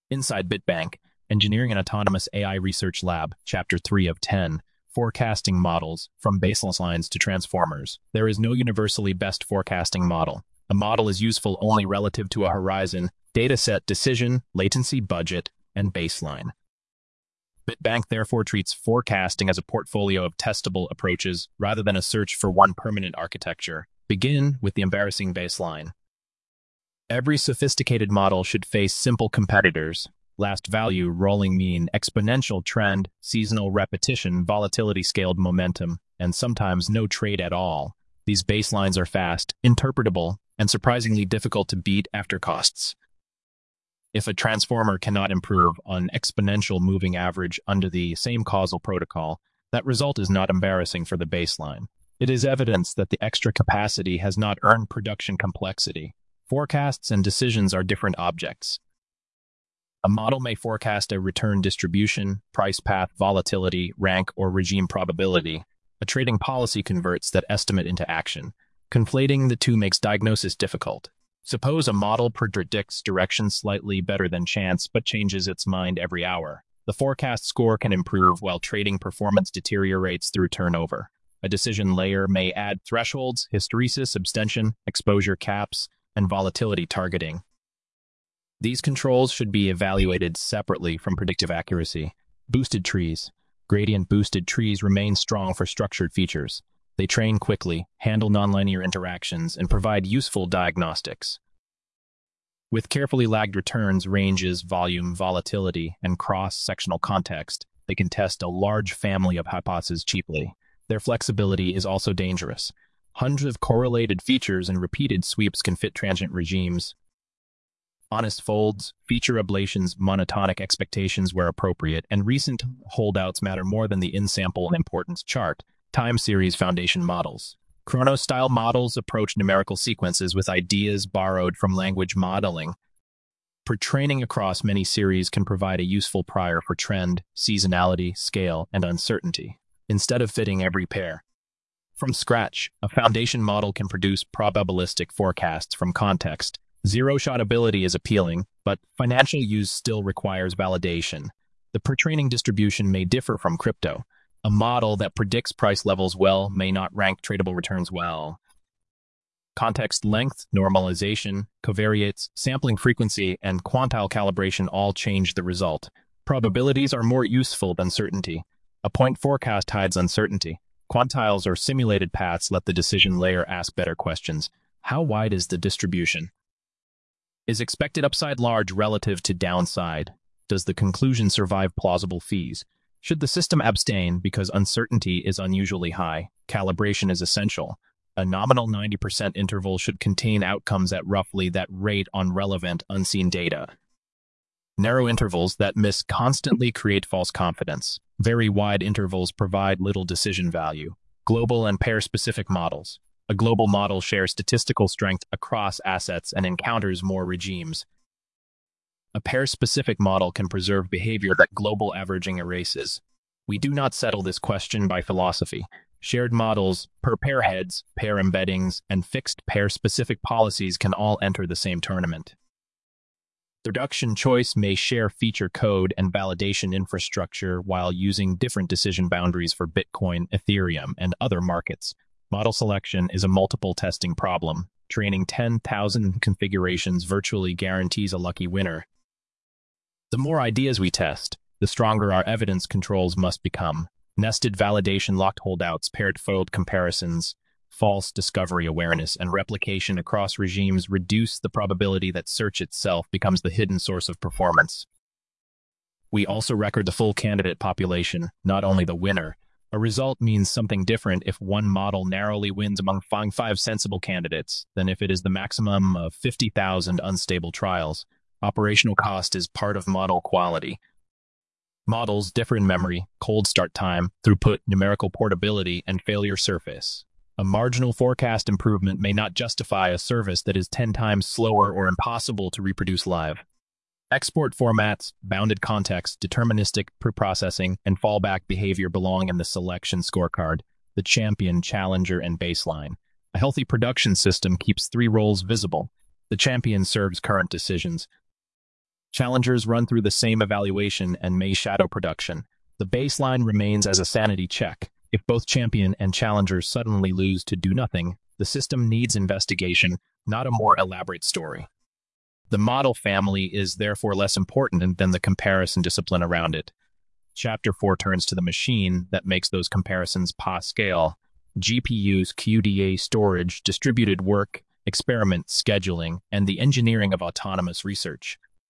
Inside BitBank, Engineering and Autonomous AI Research Lab, Chapter 3 of 10, Forecasting Models, from Baselines to Transformers. There is no universally best forecasting model. A model is useful only relative to a horizon, dataset, decision, latency, budget, and baseline. BitBank therefore treats forecasting as a portfolio of testable approaches rather than a search for one permanent architecture. Begin with the embarrassing baseline. Every sophisticated model should face simple competitors: last value, rolling mean, exponential trend, seasonal repetition, volatility scaled momentum, and sometimes no trade at all. These baselines are fast, interpretable, and surprisingly difficult to beat after costs. If a transformer cannot improve on exponential moving average under the same causal protocol, that result is not embarrassing for the baseline. It is evidence that the extra capacity has not earned production complexity. Forecasts and decisions are different objects. A model may forecast a return distribution, price path, volatility, rank, or regime probability. A trading policy converts that estimate into action. Conflating the two makes diagnosis difficult. Suppose a model predicts direction slightly better than chance but changes its mind every hour. The forecast score can improve while trading performance deteriorates through turnover. A decision layer may add thresholds, hysteresis, abstention, exposure caps, and volatility targeting. These controls should be evaluated separately from predictive accuracy. Boosted trees. Gradient-boosted trees remain strong for structured features. They train quickly, handle nonlinear interactions, and provide useful diagnostics. With carefully lagged returns, ranges, volume, volatility, and cross-sectional context, they can test a large family of hypotheses cheaply. Their flexibility is also dangerous. Hundreds of correlated features and repeated sweeps can fit transient regimes. Honest folds, feature ablations, monotonic expectations where appropriate, and recent holdouts matter more than the in-sample importance chart. Time series foundation models. Chrono-style models approach numerical sequences with ideas borrowed from language modeling. Training across many series can provide a useful prior for trend, seasonality, scale, and uncertainty, instead of fitting every pair. From scratch, a foundation model can produce probabilistic forecasts from context. Zero-shot ability is appealing, but financial use still requires validation. The per-training distribution may differ from crypto. A model that predicts price levels well may not rank tradable returns well. Context length, normalization, covariates, sampling frequency, and quantile calibration all change the result. Probabilities are more useful than certainty. A point forecast hides uncertainty. Quantiles or simulated paths let the decision layer ask better questions. How wide is the distribution? Is expected upside large relative to downside? Does the conclusion survive plausible fees? Should the system abstain because uncertainty is unusually high? Calibration is essential. A nominal 90% interval should contain outcomes at roughly that rate on relevant, unseen data. Narrow intervals that miss constantly create false confidence. Very wide intervals provide little decision value. Global and pair-specific models. A global model shares statistical strength across assets and encounters more regimes. A pair-specific model can preserve behavior that global averaging erases. We do not settle this question by philosophy. Shared models, per pair heads, pair embeddings, and fixed pair-specific policies can all enter the same tournament. Production choice may share feature code and validation infrastructure while using different decision boundaries for Bitcoin, Ethereum, and other markets. Model selection is a multiple testing problem. Training 10,000 configurations virtually guarantees a lucky winner. The more ideas we test, the stronger our evidence controls must become. Nested validation, locked holdouts, paired fold comparisons, false discovery awareness, and replication across regimes reduce the probability that search itself becomes the hidden source of performance. We also record the full candidate population, not only the winner. A result means something different if one model narrowly wins among five sensible candidates than if it is the maximum of 50,000 unstable trials. Operational cost is part of model quality. Models differ in memory, cold start time, throughput, numerical portability, and failure surface. A marginal forecast improvement may not justify a service that is 10 times slower or impossible to reproduce live. Export formats, bounded context, deterministic preprocessing, and fallback behavior belong in the selection scorecard, the champion, challenger, and baseline. A healthy production system keeps three roles visible. The champion serves current decisions. Challengers run through the same evaluation and may shadow production. The baseline remains as a sanity check. If both champion and challenger suddenly lose to do nothing, the system needs investigation, not a more elaborate story. The model family is therefore less important than the comparison discipline around it. Chapter 4 turns to the machine that makes those comparisons scale. GPUs, QDA storage, distributed work, experiment scheduling, and the engineering of autonomous research.